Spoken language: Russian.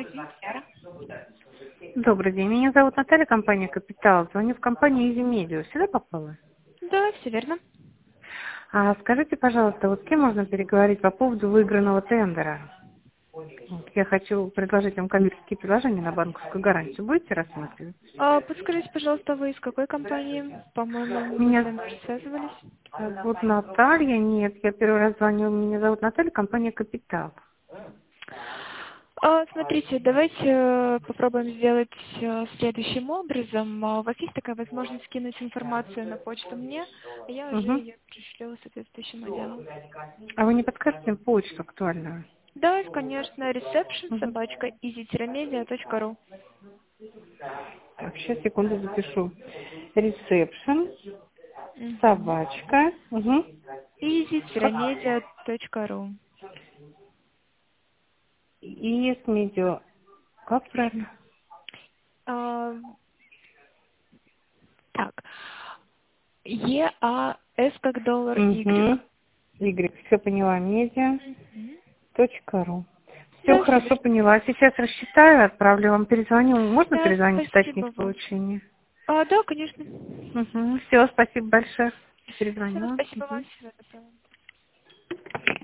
Вера. Добрый день, меня зовут Наталья, компания «Капитал». Звоню в компанию «Изи Медиа». Сюда попала? Да, все верно. Скажите, пожалуйста, вот с кем можно переговорить по поводу выигранного тендера? Вот, я хочу предложить вам коммерческие предложения на банковскую гарантию. Будете рассматривать? Подскажите, пожалуйста, вы из какой компании? По-моему, мы с Меня вами уже связывались. зовут Наталья. Нет, я первый раз звоню. Меня зовут Наталья, компания «Капитал». Смотрите, давайте попробуем сделать следующим образом. У вас есть такая возможность скинуть информацию на почту мне, а я уже Угу. ее пришлю соответствующему отделу. А вы не подскажете почту актуальную? Да, конечно, reception Угу. собачка easy-media.ru. Так, сейчас, секунду, запишу. Reception, собачка. Угу. easy-media.ru. И с медиа. Как правильно? Так, ЕАС как доллар, Y. Угу. Y, все поняла, медиа. Мгм. .ру. Все Да, все хорошо верно. поняла. Сейчас рассчитаю, отправлю вам, перезвоню. Можно Да, перезвонить, уточнить спасибо вам. получение? Да, конечно. Угу. Все, спасибо большое. Все, Перезвоню. спасибо вам. Угу. Всего доброго.